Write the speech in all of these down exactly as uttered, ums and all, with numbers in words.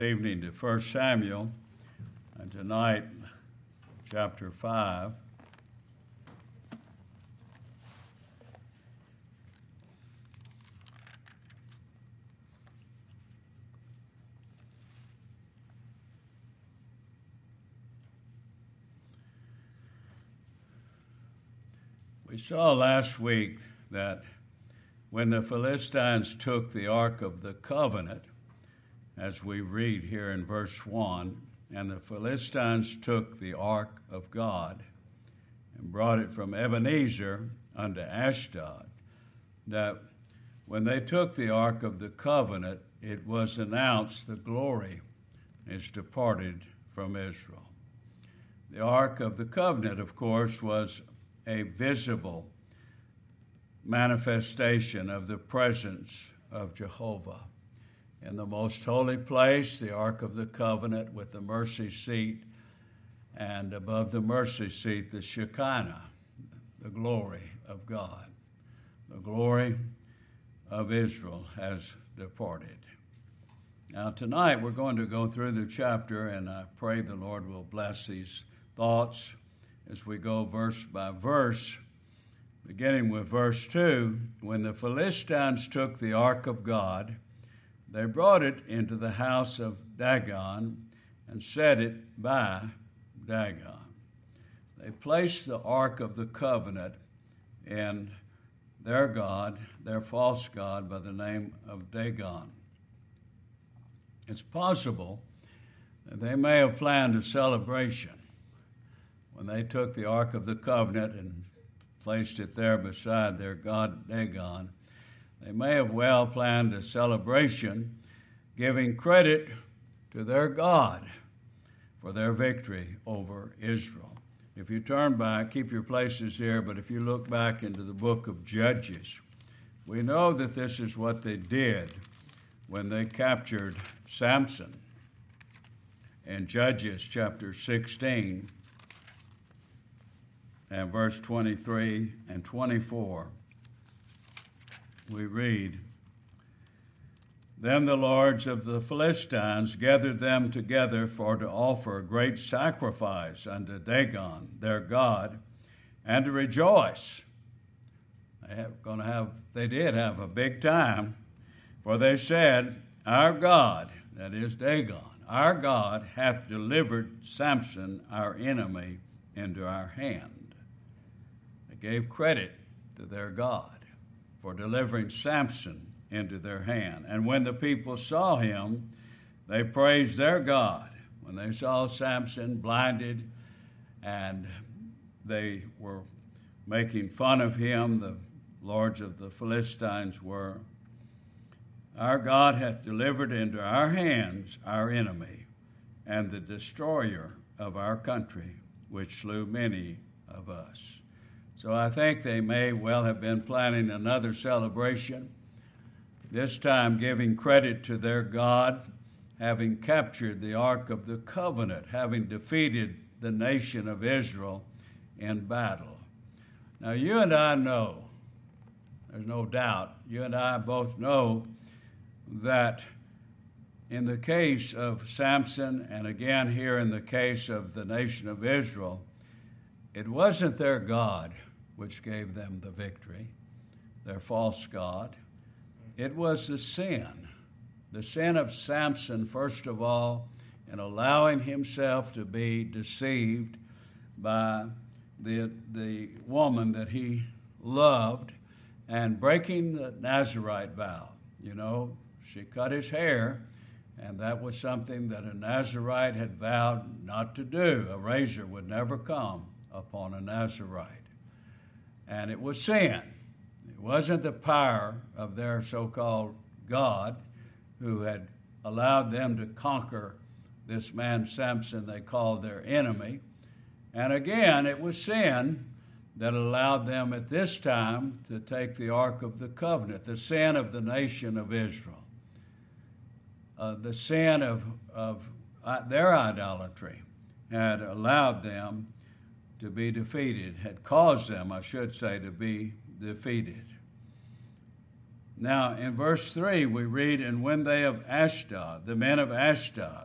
Evening to First Samuel, and tonight, chapter five. We saw last week that when the Philistines took the Ark of the Covenant, as we read here in verse one, and the Philistines took the ark of God and brought it from Ebenezer unto Ashdod, that when they took the ark of the covenant, it was announced the glory is departed from Israel. The ark of the covenant, of course, was a visible manifestation of the presence of Jehovah. In the most holy place, the Ark of the Covenant with the mercy seat, and above the mercy seat, the Shekinah, the glory of God. The glory of Israel has departed. Now tonight we're going to go through the chapter, and I pray the Lord will bless these thoughts as we go verse by verse, beginning with verse two. When the Philistines took the Ark of God, they brought it into the house of Dagon and set it by Dagon. They placed the Ark of the Covenant in their god, their false god, by the name of Dagon. It's possible that they may have planned a celebration when they took the Ark of the Covenant and placed it there beside their god Dagon. They may have well planned a celebration, giving credit to their God for their victory over Israel. If you turn back, keep your places here, but if you look back into the book of Judges, we know that this is what they did when they captured Samson. In Judges chapter sixteen and verse twenty-three and twenty-four, we read, Then the lords of the Philistines gathered them together for to offer a great sacrifice unto Dagon, their god, and to rejoice. They have gonna have they did have a big time, for they said, Our God, that is Dagon, our God hath delivered Samson, our enemy, into our hand. They gave credit to their God for delivering Samson into their hand. And when the people saw him, they praised their God. When they saw Samson blinded and they were making fun of him, the lords of the Philistines were, Our God hath delivered into our hands our enemy and the destroyer of our country, which slew many of us. So I think they may well have been planning another celebration, this time giving credit to their God, having captured the Ark of the Covenant, having defeated the nation of Israel in battle. Now you and I know, there's no doubt, you and I both know that in the case of Samson, and again here in the case of the nation of Israel, it wasn't their God which gave them the victory, their false god. It was the sin, the sin of Samson, first of all, in allowing himself to be deceived by the, the woman that he loved and breaking the Nazirite vow. You know, she cut his hair, and that was something that a Nazirite had vowed not to do. A razor would never come upon a Nazirite. And it was sin. It wasn't the power of their so-called God who had allowed them to conquer this man Samson they called their enemy. And again, it was sin that allowed them at this time to take the Ark of the Covenant, the sin of the nation of Israel, uh, the sin of, of uh, their idolatry had allowed them to be defeated, had caused them, I should say, to be defeated. Now, in verse three, we read, and when they of Ashdod, the men of Ashdod,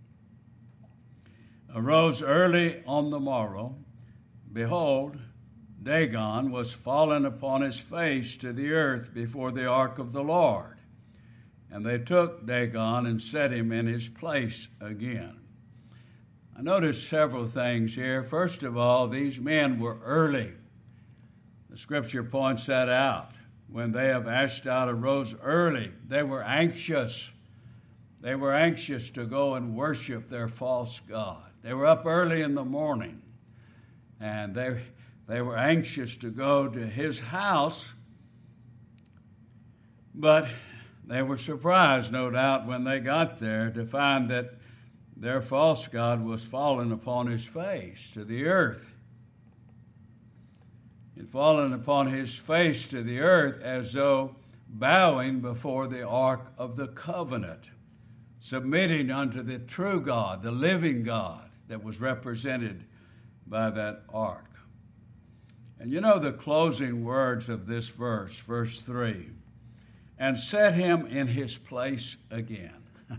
arose early on the morrow, behold, Dagon was fallen upon his face to the earth before the ark of the Lord. And they took Dagon and set him in his place again. I noticed several things here. First of all, these men were early. The scripture points that out. When they of Ashdod arose early, they were anxious. They were anxious to go and worship their false god. They were up early in the morning, and they, they were anxious to go to his house, but they were surprised, no doubt, when they got there to find that their false god was fallen upon his face to the earth. Had fallen upon his face to the earth as though bowing before the ark of the covenant, submitting unto the true God, the living God that was represented by that ark. And you know the closing words of this verse, verse three, and set him in his place again.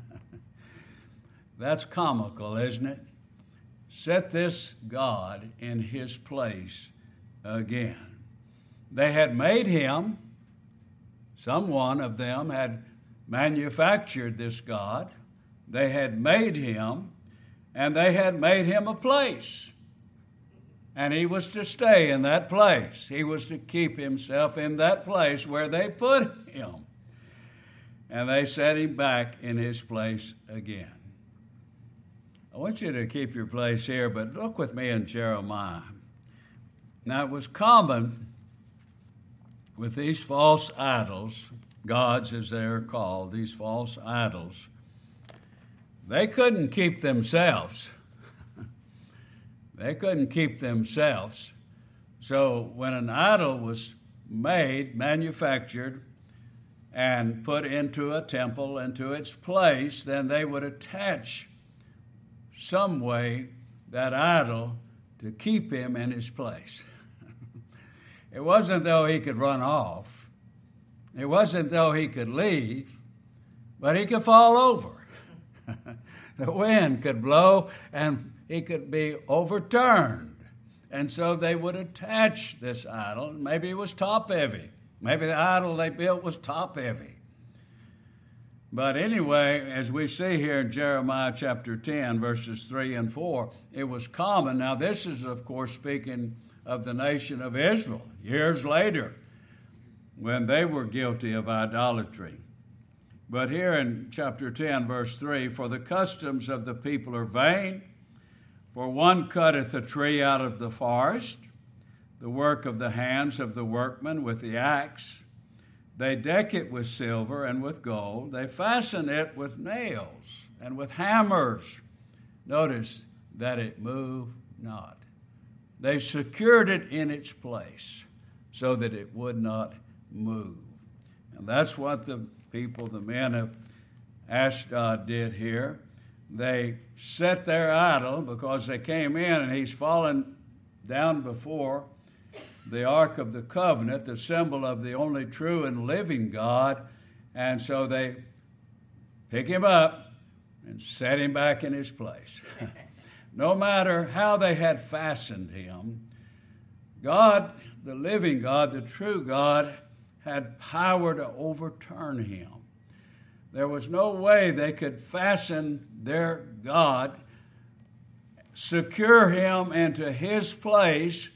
That's comical, isn't it? Set this God in his place again. They had made him, someone of them had manufactured this God. They had made him, and they had made him a place. And he was to stay in that place. He was to keep himself in that place where they put him. And they set him back in his place again. I want you to keep your place here, but look with me in Jeremiah. Now, it was common with these false idols, gods as they are called, these false idols, they couldn't keep themselves. They couldn't keep themselves. So when an idol was made, manufactured, and put into a temple, into its place, then they would attach some way that idol to keep him in his place. It wasn't though he could run off. It wasn't though he could leave, but he could fall over. The wind could blow and he could be overturned. And so they would attach this idol. Maybe it was top heavy. Maybe the idol they built was top heavy. But anyway, as we see here in Jeremiah chapter ten, verses three and four, it was common. Now this is, of course, speaking of the nation of Israel, years later, when they were guilty of idolatry. But here in chapter ten, verse three, for the customs of the people are vain, for one cutteth a tree out of the forest, the work of the hands of the workman with the axe. They deck it with silver and with gold. They fasten it with nails and with hammers. Notice that it move not. They secured it in its place so that it would not move. And that's what the people, the men of Ashdod, did here. They set their idol because they came in and he's fallen down before the Ark of the Covenant, the symbol of the only true and living God. And so they pick him up and set him back in his place. No matter how they had fastened him, God, the living God, the true God, had power to overturn him. There was no way they could fasten their God, secure him into his place,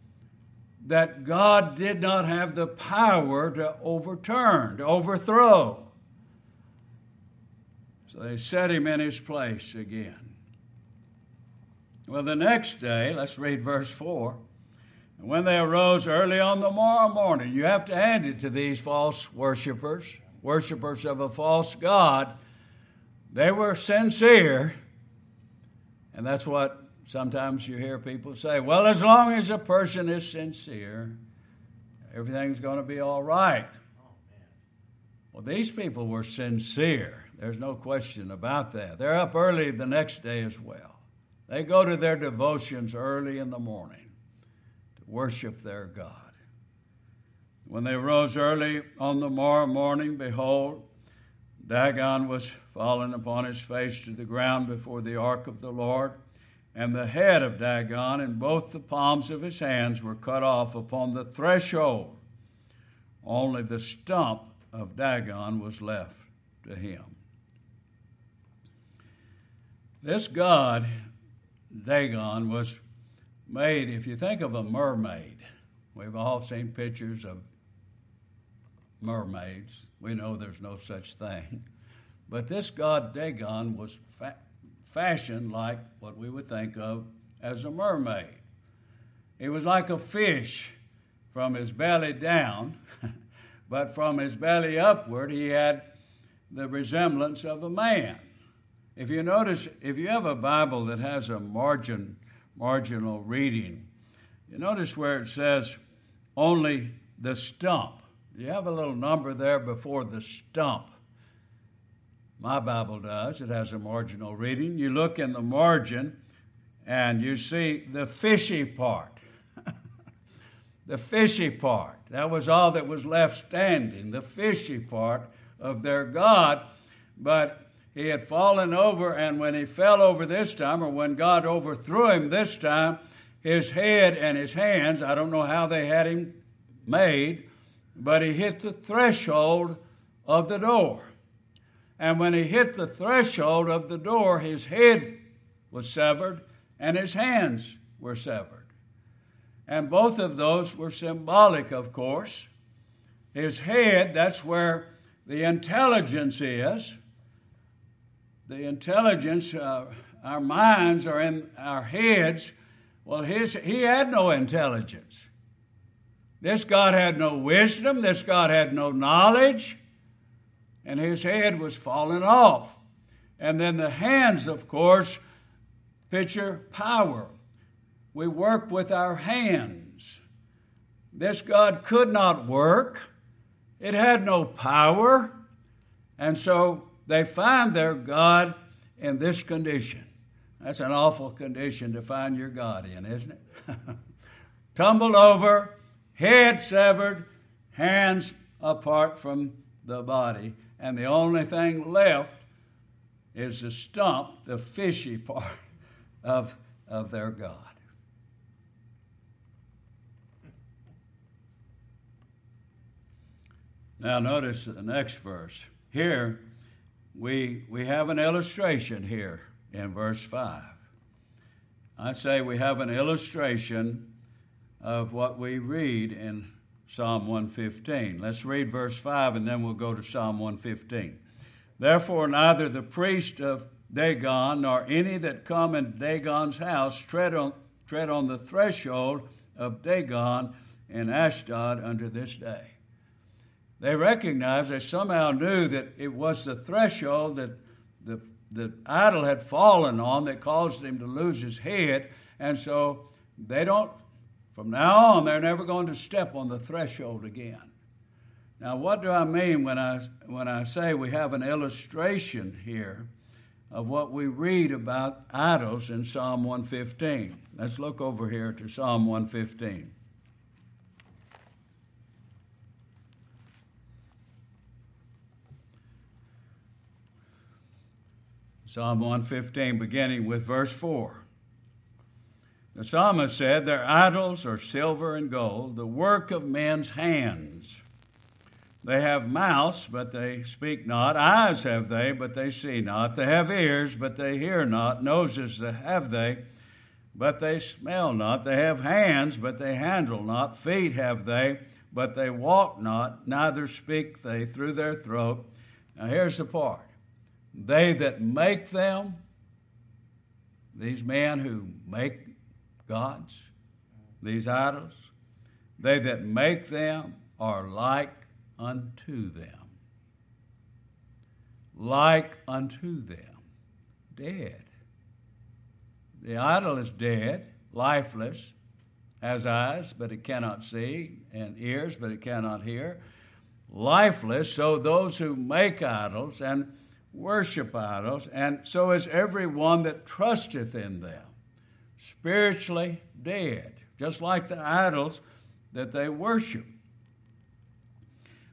that God did not have the power to overturn, to overthrow. So they set him in his place again. Well, the next day, let's read verse four. And when they arose early on the morrow morning, you have to hand it to these false worshipers, worshipers of a false god. They were sincere, and that's what sometimes you hear people say, well, as long as a person is sincere, everything's going to be all right. Well, these people were sincere. There's no question about that. They're up early the next day as well. They go to their devotions early in the morning to worship their God. When they rose early on the morrow morning, behold, Dagon was fallen upon his face to the ground before the ark of the Lord, and the head of Dagon and both the palms of his hands were cut off upon the threshold. Only the stump of Dagon was left to him. This god, Dagon, was made, if you think of a mermaid, we've all seen pictures of mermaids. We know there's no such thing. But this god Dagon was fa- fashioned like what we would think of as a mermaid. He was like a fish from his belly down, but from his belly upward he had the resemblance of a man. If you notice, if you have a Bible that has a margin, marginal reading, you notice where it says only the stump. You have a little number there before the stump. My Bible does. It has a marginal reading. You look in the margin and you see the fishy part. The fishy part. That was all that was left standing, the fishy part of their God. But he had fallen over, and when he fell over this time, or when God overthrew him this time, his head and his hands, I don't know how they had him made, but he hit the threshold of the door. And when he hit the threshold of the door, his head was severed and his hands were severed. And both of those were symbolic, of course. His head, that's where the intelligence is. The intelligence, uh, our minds are in our heads. Well, his, he had no intelligence. This God had no wisdom. This God had no knowledge. And his head was falling off. And then the hands, of course, picture power. We work with our hands. This God could not work. It had no power. And so they find their God in this condition. That's an awful condition to find your God in, isn't it? Tumbled over, head severed, hands apart from the body. And the only thing left is the stump, the fishy part of, of their God. Now notice the next verse. Here, we, we have an illustration here in verse five. I say we have an illustration of what we read in Psalm one fifteen. Let's read verse five and then we'll go to Psalm one fifteen. Therefore neither the priest of Dagon nor any that come in Dagon's house tread on, tread on the threshold of Dagon in Ashdod unto this day. They recognized, they somehow knew that it was the threshold that the, the idol had fallen on that caused him to lose his head. And so they don't, from now on, they're never going to step on the threshold again. Now, what do I mean when I, when I say we have an illustration here of what we read about idols in Psalm one fifteen? Let's look over here to Psalm one fifteen. Psalm one fifteen, beginning with verse four. The psalmist said, their idols are silver and gold, the work of men's hands. They have mouths, but they speak not. Eyes have they, but they see not. They have ears, but they hear not. Noses have they, but they smell not. They have hands, but they handle not. Feet have they, but they walk not. Neither speak they through their throat. Now here's the part. They that make them, these men who make gods, these idols, they that make them are like unto them. Like unto them. Dead. The idol is dead, lifeless, has eyes, but it cannot see, and ears, but it cannot hear. Lifeless, so those who make idols and worship idols, and so is everyone that trusteth in them. Spiritually dead, just like the idols that they worship.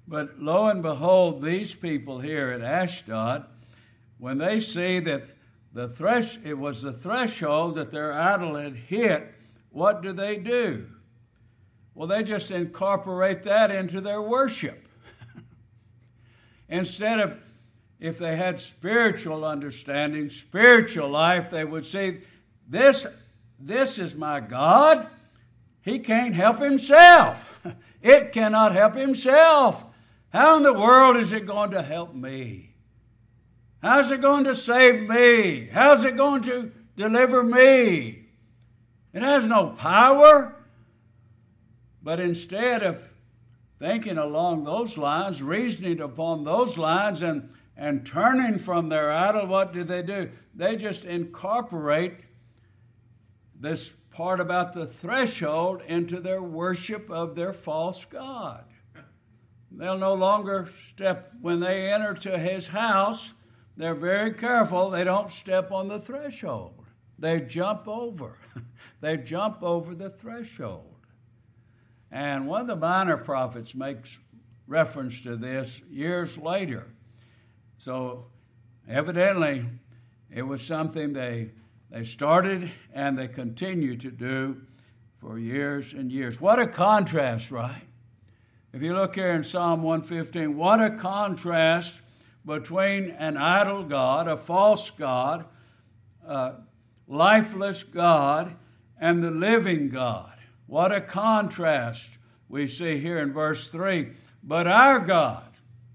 But lo and behold, these people here at Ashdod, when they see that the thresh, it was the threshold that their idol had hit, what do they do? Well, they just incorporate that into their worship. Instead of, if they had spiritual understanding, spiritual life, they would see, this, this is my God. He can't help himself. It cannot help himself. How in the world is it going to help me? How's it going to save me? How's it going to deliver me? It has no power. But instead of thinking along those lines, reasoning upon those lines, and, and turning from their idol, what do they do? They just incorporate this part about the threshold into their worship of their false god. They'll no longer step, when they enter to his house, they're very careful. They don't step on the threshold. They jump over. They jump over the threshold. And one of the minor prophets makes reference to this years later. So evidently, it was something they, they started and they continue to do for years and years. What a contrast, right? If you look here in Psalm one fifteen, what a contrast between an idol God, a false God, a lifeless God, and the living God. What a contrast we see here in verse three. But our God.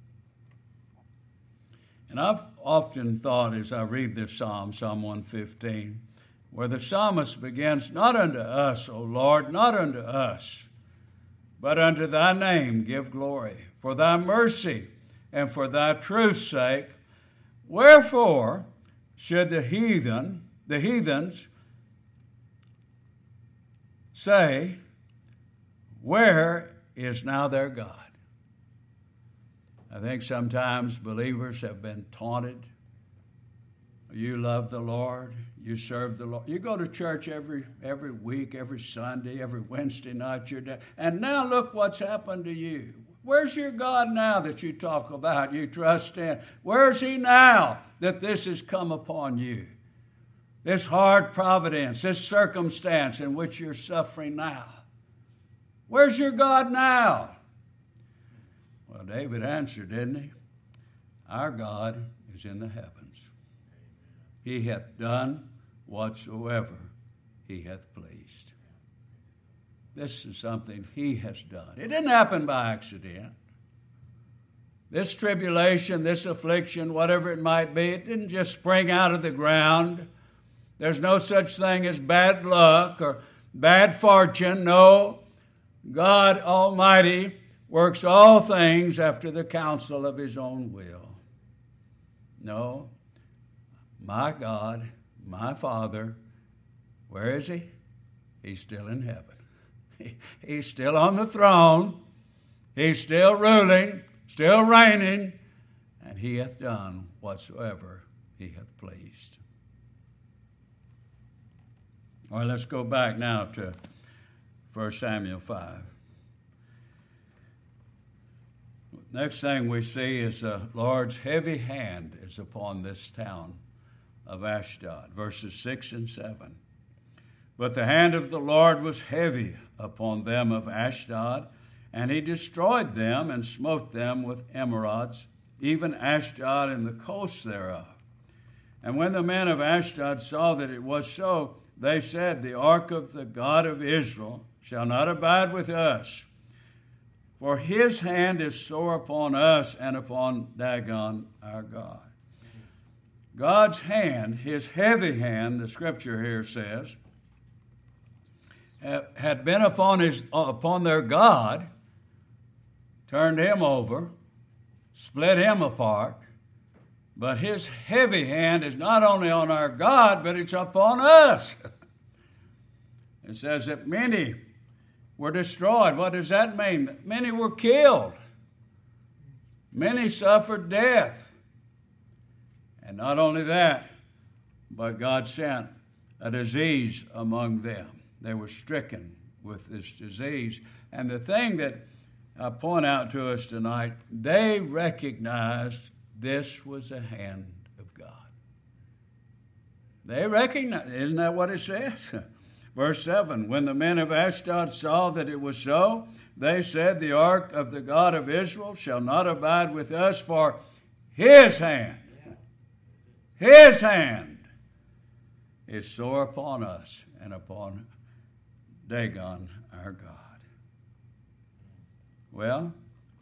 And I've often thought as I read this psalm, Psalm one fifteen, where the psalmist begins, not unto us, O Lord, not unto us, but unto thy name give glory, for thy mercy and for thy truth's sake. Wherefore should the heathen, the heathens, say, where is now their God? I think sometimes believers have been taunted. You love the Lord. You serve the Lord. You go to church every every week, every Sunday, every Wednesday night. You're there. And now look what's happened to you. Where's your God now that you talk about, you trust in? Where's he now that this has come upon you? This hard providence, this circumstance in which you're suffering now. Where's your God now? Well, David answered, didn't he? Our God is in the heavens. He hath done whatsoever he hath pleased. This is something he has done. It didn't happen by accident. This tribulation, this affliction, whatever it might be, it didn't just spring out of the ground. There's no such thing as bad luck or bad fortune. No, God Almighty works all things after the counsel of his own will. No, my God, my Father, where is he? He's still in heaven. He's still on the throne. He's still ruling, still reigning, and he hath done whatsoever he hath pleased. All right, let's go back now to First Samuel five. Next thing we see is the Lord's heavy hand is upon this town of Ashdod, verses six and seven. But the hand of the Lord was heavy upon them of Ashdod, and he destroyed them and smote them with emerods, even Ashdod and the coasts thereof. And when the men of Ashdod saw that it was so, they said, the ark of the God of Israel shall not abide with us, for his hand is sore upon us and upon Dagon our God. God's hand, his heavy hand, the scripture here says, had been upon his upon their God, turned him over, split him apart. But his heavy hand is not only on our God, but it's upon us. It says that many were destroyed. What does that mean? Many were killed. Many suffered death. And not only that, but God sent a disease among them. They were stricken with this disease. And the thing that uh, point out to us tonight, they recognized this was a hand of God. They recognized, isn't that what it says? Verse seven, when the men of Ashdod saw that it was so, they said, the ark of the God of Israel shall not abide with us, for his hand, his hand is sore upon us and upon Dagon, our God. Well,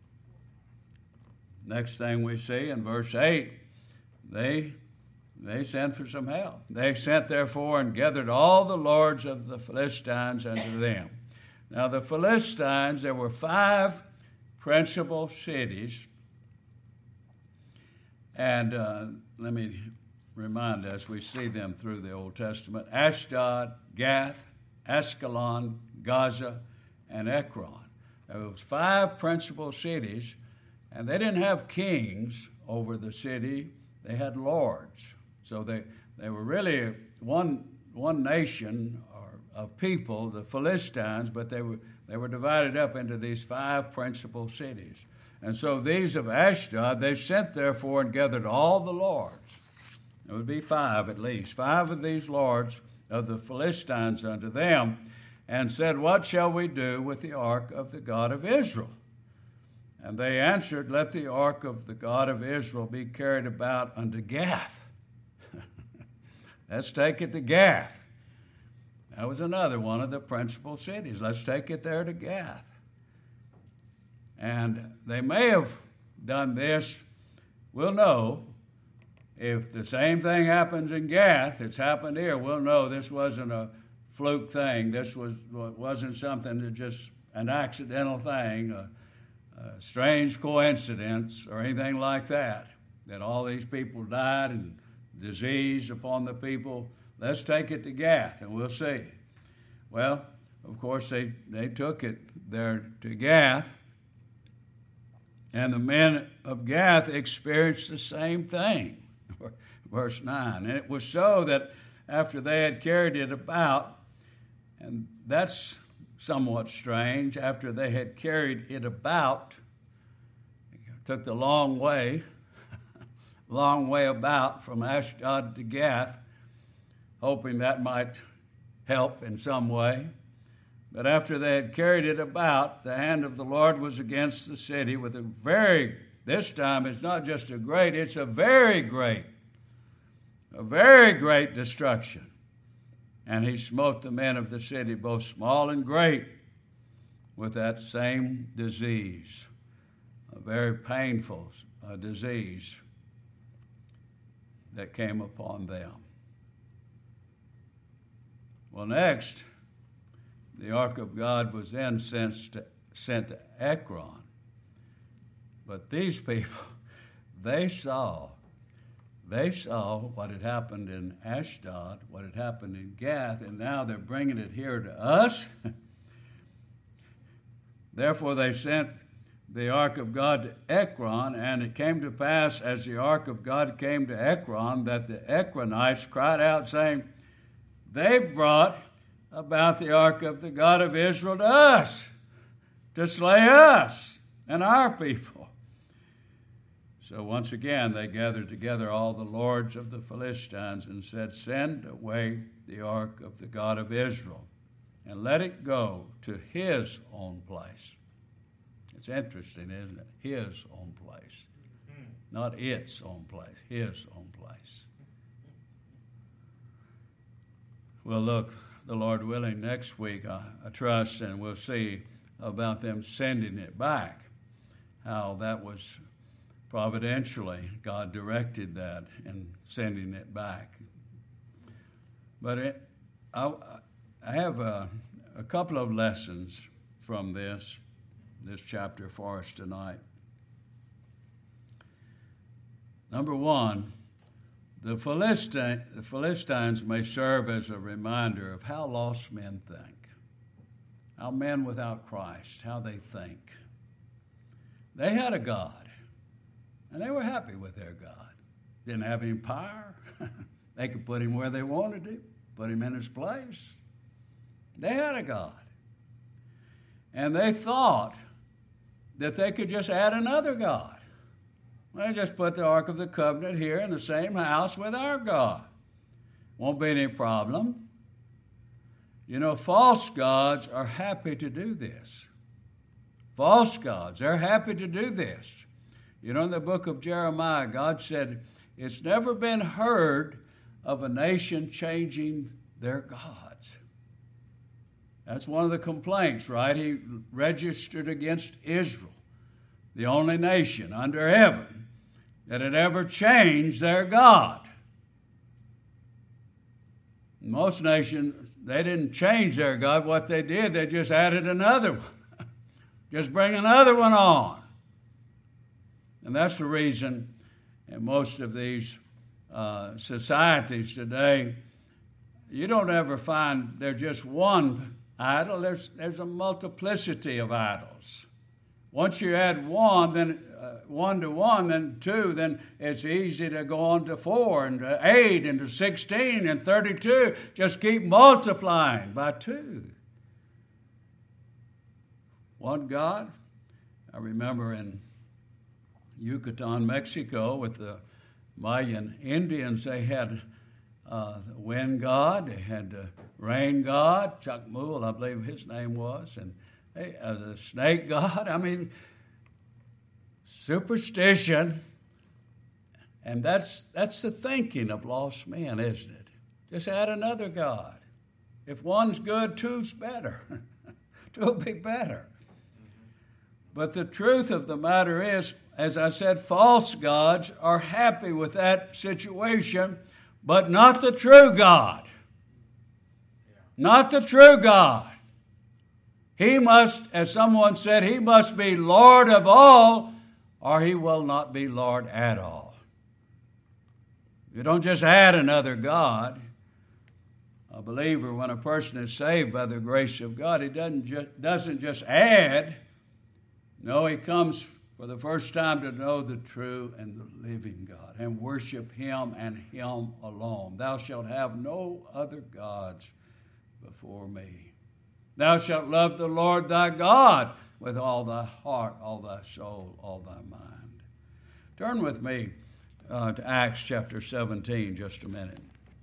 next thing we see in verse eight, they They sent for some help. They sent therefore and gathered all the lords of the Philistines unto them. Now the Philistines, there were five principal cities. And uh, let me remind us, we see them through the Old Testament. Ashdod, Gath, Askelon, Gaza, and Ekron. There was five principal cities, and they didn't have kings over the city. They had lords. So they, they were really one one nation or of people, the Philistines, but they were they were divided up into these five principal cities. And so these of Ashdod, they sent therefore and gathered all the lords. It would be five at least, five of these lords of the Philistines unto them, and said, what shall we do with the ark of the God of Israel? And they answered, let the ark of the God of Israel be carried about unto Gath. Let's take it to Gath. That was another one of the principal cities. Let's take it there to Gath. And they may have done this. We'll know if the same thing happens in Gath, it's happened here. We'll know this wasn't a fluke thing. This was, wasn't something that just an accidental thing, a, a strange coincidence or anything like that, that all these people died and disease upon the people. Let's take it to Gath, and we'll see. Well, of course, they, they took it there to Gath, and the men of Gath experienced the same thing. Verse nine, and it was so that after they had carried it about, and that's somewhat strange, after they had carried it about, it took the long way, long way about from Ashdod to Gath, hoping that might help in some way. But after they had carried it about, the hand of the Lord was against the city with a very, this time it's not just a great, it's a very great, a very great destruction. And he smote the men of the city, both small and great, with that same disease, a very painful uh, disease that came upon them. Well, next, the ark of God was then sent to, sent to Ekron. But these people, they saw, they saw what had happened in Ashdod, what had happened in Gath, and now they're bringing it here to us. Therefore, they sent the ark of God to Ekron, and it came to pass as the ark of God came to Ekron that the Ekronites cried out, saying, they've brought about the ark of the God of Israel to us, to slay us and our people. So once again they gathered together all the lords of the Philistines and said, send away the ark of the God of Israel, and let it go to his own place. It's interesting, isn't it? His own place. Not its own place, his own place. We'll look, the Lord willing, next week, I, I trust, and we'll see about them sending it back, how that was providentially, God directed that in sending it back. But it, I, I have a, a couple of lessons from this, this chapter for us tonight. Number one, the Philistine, the Philistines may serve as a reminder of how lost men think, how men without Christ, how they think. They had a God, and they were happy with their God. Didn't have any power. They could put him where they wanted to, put him in his place. They had a God. And they thought that they could just add another God. They just put the Ark of the Covenant here in the same house with our God. Won't be any problem. You know, false gods are happy to do this. False gods, they're happy to do this. You know, in the book of Jeremiah, God said, it's never been heard of a nation changing their gods. That's one of the complaints, right? He registered against Israel, the only nation under heaven that had ever changed their God. Most nations, they didn't change their God. What they did, they just added another one. Just bring another one on. And that's the reason in most of these uh, societies today, you don't ever find there's just one idol. There's, there's a multiplicity of idols. Once you add one, then uh, one to one, then two, then it's easy to go on to four and to eight and to sixteen and thirty-two. Just keep multiplying by two. One God. I remember in Yucatan, Mexico, with the Mayan Indians, they had uh, the wind god, they had the rain god, Chacmul, I believe his name was, and they, uh, the snake god. I mean, superstition, and that's that's the thinking of lost men, isn't it? Just add another god. If one's good, two's better. Two will be better. But the truth of the matter is, as I said, false gods are happy with that situation, but not the true God. Not the true God. He must, as someone said, he must be Lord of all, or he will not be Lord at all. You don't just add another God. A believer, when a person is saved by the grace of God, he doesn't just, doesn't just add. No, he comes for the first time to know the true and the living God and worship him and him alone. Thou shalt have no other gods before me. Thou shalt love the Lord thy God with all thy heart, all thy soul, all thy mind. Turn with me uh, to Acts chapter seventeen just a minute.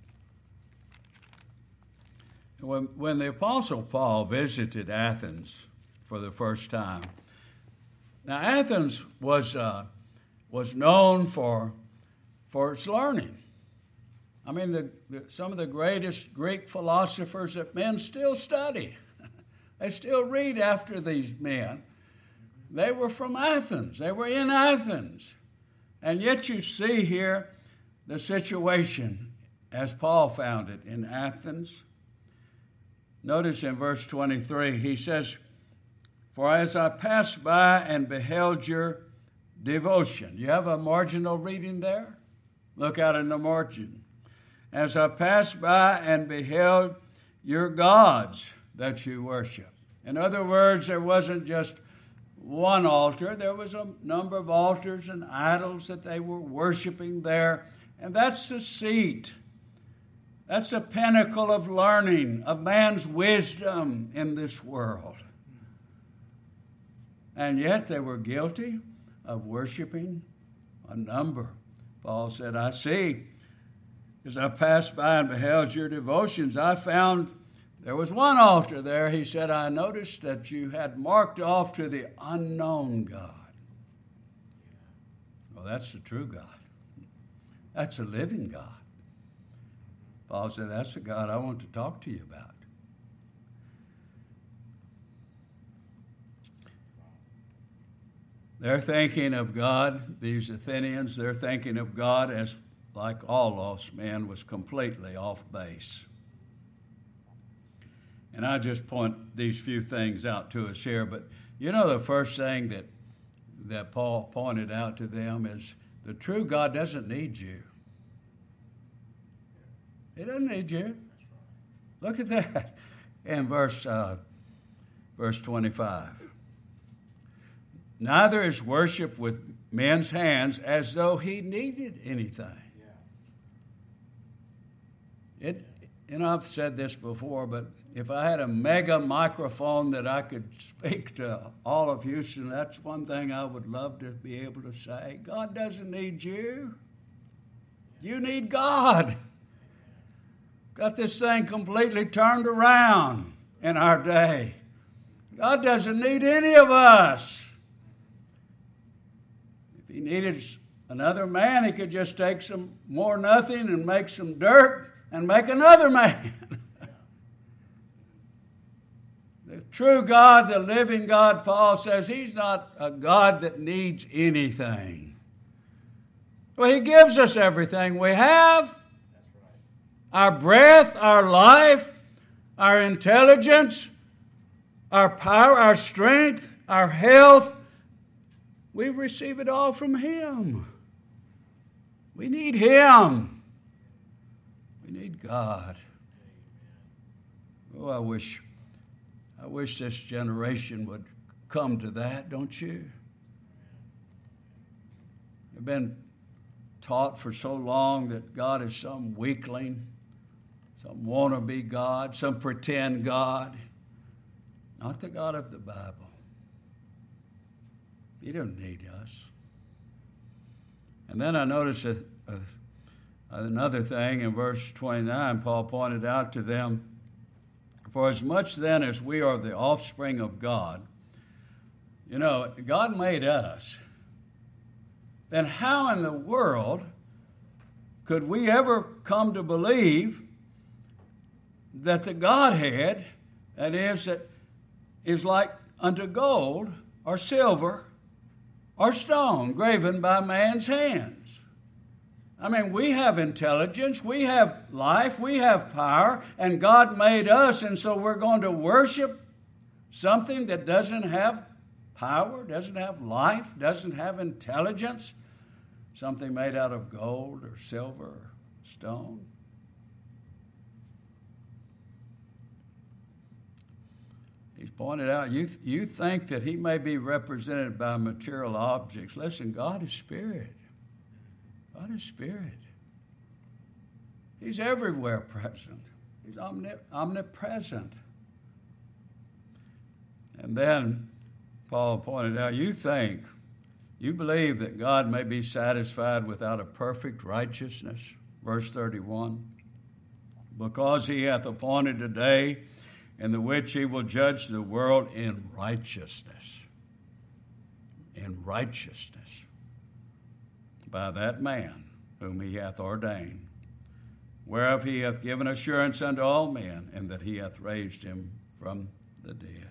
When, when the Apostle Paul visited Athens for the first time, now, Athens was uh, was known for for its learning. I mean, the, the, some of the greatest Greek philosophers that men still study. They still read after these men. They were from Athens. They were in Athens. And yet you see here the situation as Paul found it in Athens. Notice in verse twenty-three, he says, for as I passed by and beheld your devotion. You have a marginal reading there? Look out in the margin. As I passed by and beheld your gods that you worship. In other words, there wasn't just one altar. There was a number of altars and idols that they were worshiping there. And that's the seat. That's the pinnacle of learning, of man's wisdom in this world. And yet they were guilty of worshiping a number. Paul said, I see, as I passed by and beheld your devotions, I found there was one altar there. He said, I noticed that you had marked off to the unknown God. Well, that's the true God. That's a living God. Paul said, that's the God I want to talk to you about. They're thinking of God, these Athenians, they're thinking of God as, like all lost men, was completely off base. And I just point these few things out to us here, but you know the first thing that, that Paul pointed out to them is the true God doesn't need you. He doesn't need you. Look at that in verse, uh, verse twenty-five. Neither is worship with men's hands as though he needed anything. Yeah. It you know, I've said this before, but if I had a mega microphone that I could speak to all of Houston, that's one thing I would love to be able to say. God doesn't need you. You need God. Got this thing completely turned around in our day. God doesn't need any of us. If he needed another man, he could just take some more nothing and make some dirt and make another man. The true God, the living God, Paul says, he's not a God that needs anything. Well, he gives us everything we have. Our breath, our life, our intelligence, our power, our strength, our health. We receive it all from him. We need him. We need God. Oh, I wish, I wish this generation would come to that, don't you? They've been taught for so long that God is some weakling, some wannabe God, some pretend God. Not the God of the Bible. He doesn't need us. And then I noticed a, a, another thing in verse twenty-nine. Paul pointed out to them, for as much then as we are the offspring of God, you know, God made us, then how in the world could we ever come to believe that the Godhead, that is, that is like unto gold or silver or stone graven by man's hands? I mean, we have intelligence, we have life, we have power, and God made us, and so we're going to worship something that doesn't have power, doesn't have life, doesn't have intelligence, something made out of gold or silver or stone. He's pointed out, you, you think that he may be represented by material objects. Listen, God is spirit. God is spirit. He's everywhere present. He's omnipresent. And then Paul pointed out, you think, you believe that God may be satisfied without a perfect righteousness. Verse thirty-one, because he hath appointed a day in the which he will judge the world in righteousness. In righteousness. By that man whom he hath ordained, whereof he hath given assurance unto all men, and that he hath raised him from the dead.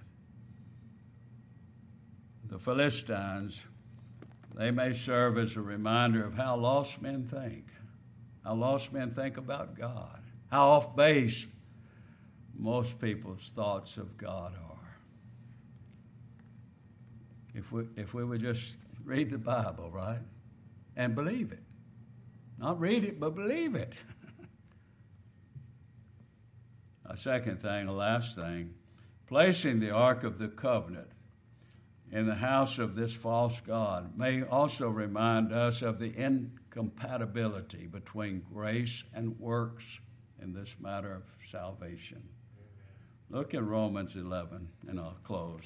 The Philistines, they may serve as a reminder of how lost men think, how lost men think about God, how off base most people's thoughts of God are. If we, if we would just read the Bible, right, and believe it. Not read it, but believe it. A second thing, a last thing, placing the Ark of the Covenant in the house of this false god may also remind us of the incompatibility between grace and works in this matter of salvation. Look at Romans eleven, and I'll close.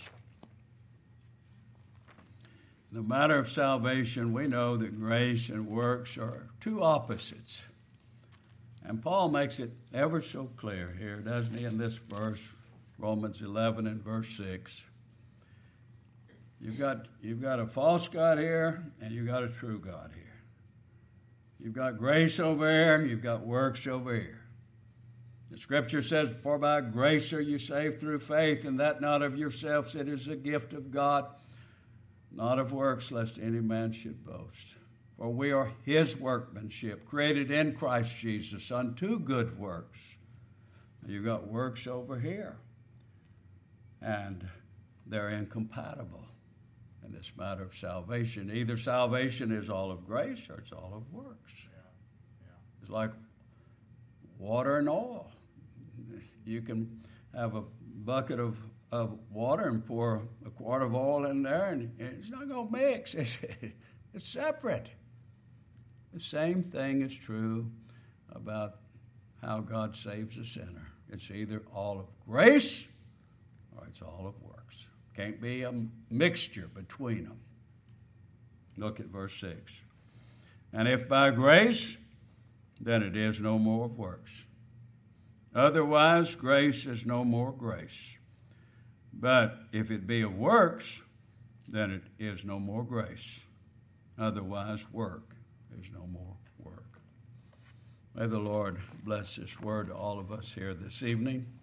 In the matter of salvation, we know that grace and works are two opposites. And Paul makes it ever so clear here, doesn't he, in this verse, Romans eleven and verse six. You've got, you've got a false God here, and you've got a true God here. You've got grace over here, and you've got works over here. The Scripture says, for by grace are you saved through faith, and that not of yourselves, it is a gift of God, not of works, lest any man should boast. For we are his workmanship, created in Christ Jesus unto good works. Now, you've got works over here, and they're incompatible in this matter of salvation. Either salvation is all of grace or it's all of works. Yeah. Yeah. It's like water and oil. You can have a bucket of, of water and pour a quart of oil in there, and it's not going to mix. It's, it's separate. The same thing is true about how God saves a sinner. It's either all of grace or it's all of works. Can't be a mixture between them. Look at verse six. And if by grace, then it is no more of works. Otherwise, grace is no more grace. But if it be of works, then it is no more grace. Otherwise, work is no more work. May the Lord bless this word to all of us here this evening.